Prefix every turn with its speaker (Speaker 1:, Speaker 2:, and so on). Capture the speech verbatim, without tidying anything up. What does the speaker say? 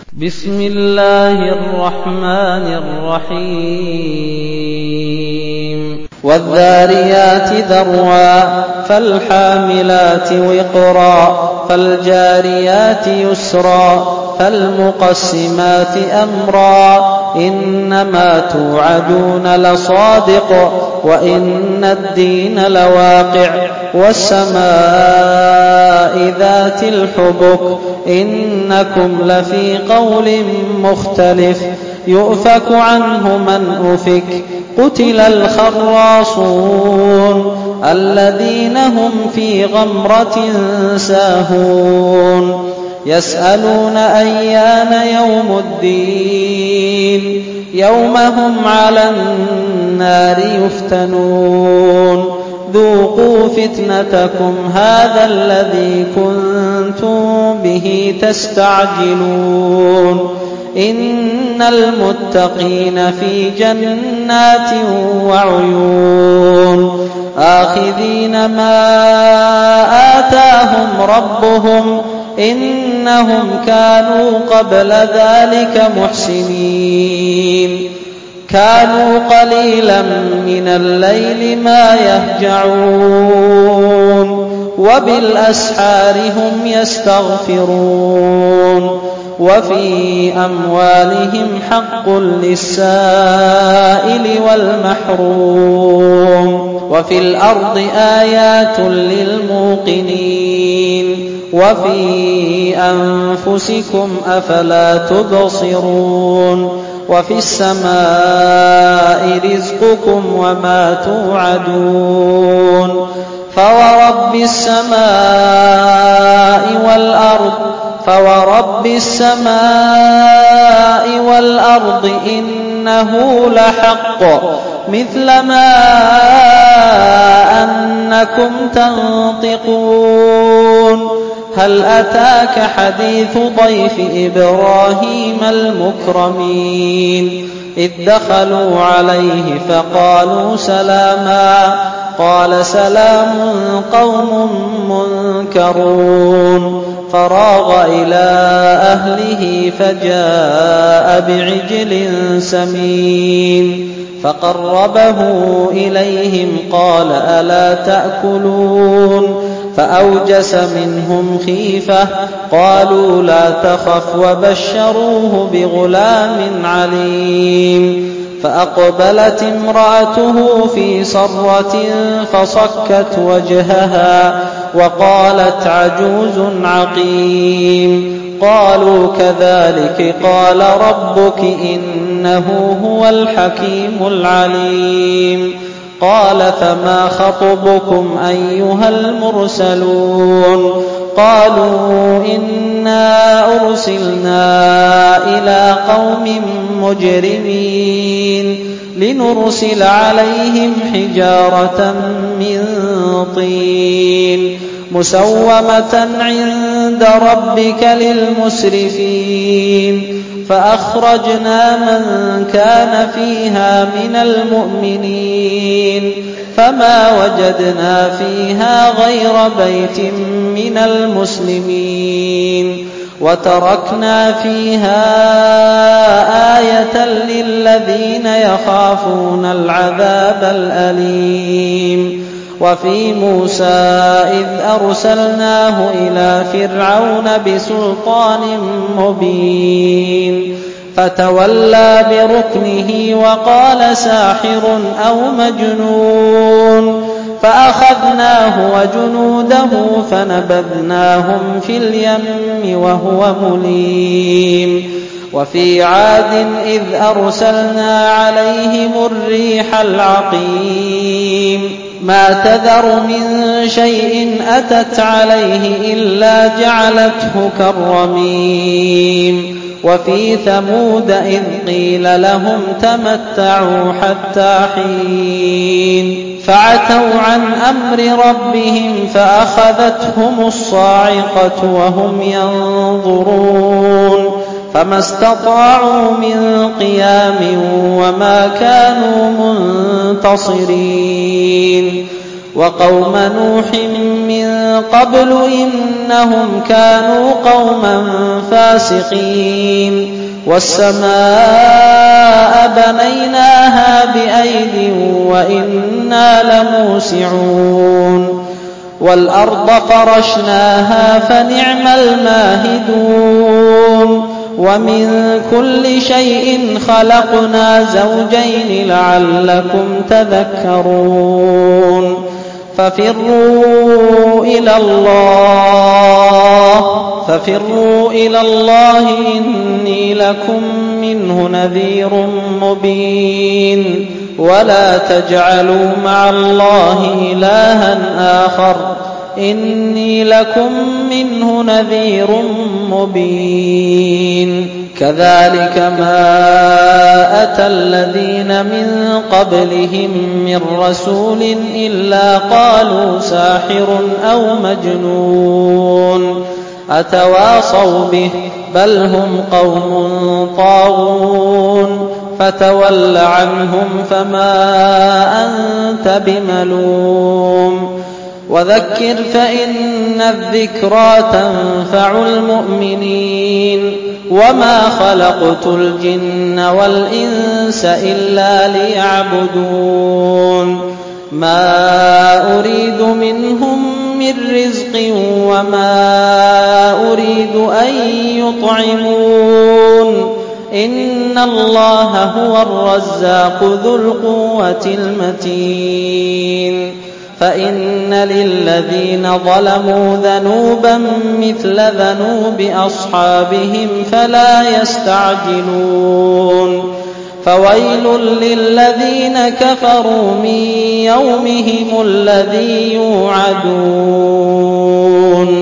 Speaker 1: بسم الله الرحمن الرحيم والذاريات ذروا فالحاملات وقرا فالجاريات يسرا فالمقسمات أمرا إنما توعدون لصادق وإن الدين لواقع والسماء ذات الحبك إنكم لفي قول مختلف يؤفك عنه من أفك قتل الخراصون الذين هم في غمرة ساهون يسألون أيان يوم الدين يوم هم على النار يفتنون ذوقوا فتنتكم هذا الذي كنتم به تستعجلون إن المتقين في جنات وعيون آخذين ما آتاهم ربهم إنهم كانوا قبل ذلك محسنين كانوا قليلا من الليل ما يهجعون وبالأسحار هم يستغفرون وفي أموالهم حق للسائل والمحروم وفي الأرض آيات للموقنين وفي أنفسكم أفلا تبصرون وفي السماء رزقكم وما توعدون فورب السماء والأرض فورب السماء والأرض إنه لحق مثل ما أنكم تنطقون هل أتاك حديث ضيف إبراهيم المكرمين إذ دخلوا عليه فقالوا سلاما قال سلام قوم منكرون فراغ إلى أهله فجاء بعجل سمين فقربه إليهم قال ألا تأكلون فأوجس منهم خيفة قالوا لا تخف وبشروه بغلام عليم فأقبلت امرأته في صرة فصكت وجهها وقالت عجوز عقيم قالوا كذلك قال ربك إنه هو الحكيم العليم قال فما خطبكم أيها المرسلون قالوا إنا أرسلنا إلى قوم مجرمين لنرسل عليهم حجارة من طين مسومة عند ربك للمسرفين فأخرجنا من كان فيها من المؤمنين فما وجدنا فيها غير بيت من المسلمين وتركنا فيها آية للذين يخافون العذاب الأليم وفي موسى إذ أرسلناه إلى فرعون بسلطان مبين فتولى بركنه وقال ساحر أو مجنون فأخذناه وجنوده فنبذناهم في اليم وهو مليم وفي عاد إذ أرسلنا عليهم الريح العقيم ما تذر من شيء أتت عليه إلا جعلته كالرميم وفي ثمود إذ قيل لهم تمتعوا حتى حين فعتوا عن أمر ربهم فأخذتهم الصاعقة وهم ينظرون فما استطاعوا من قيام وما كانوا منتصرين وقوم نوح من قبل إنهم كانوا قوما فاسقين والسماء بنيناها بأيد وإنا لموسعون والأرض فرشناها فنعم الماهدون ومن كل شيء خلقنا زوجين لعلكم تذكرون ففروا إلى الله ففروا إلى الله إني لكم منه نذير مبين ولا تجعلوا مع الله إلها آخر إني لكم منه نذير مبين كذلك ما أتى الذين من قبلهم من رسول إلا قالوا ساحر أو مجنون أتواصوا به بل هم قوم طاغون فتول عنهم فما أنت بملوم وذكر فإن الذكرى تنفع المؤمنين وما خلقت الجن والإنس إلا ليعبدون ما أريد منهم من رزق وما أريد أن يطعمون إن الله هو الرزاق ذو القوة المتين فإن للذين ظلموا ذنوبا مثل ذنوب أصحابهم فلا يستعجلون فويل للذين كفروا من يومهم الذي يوعدون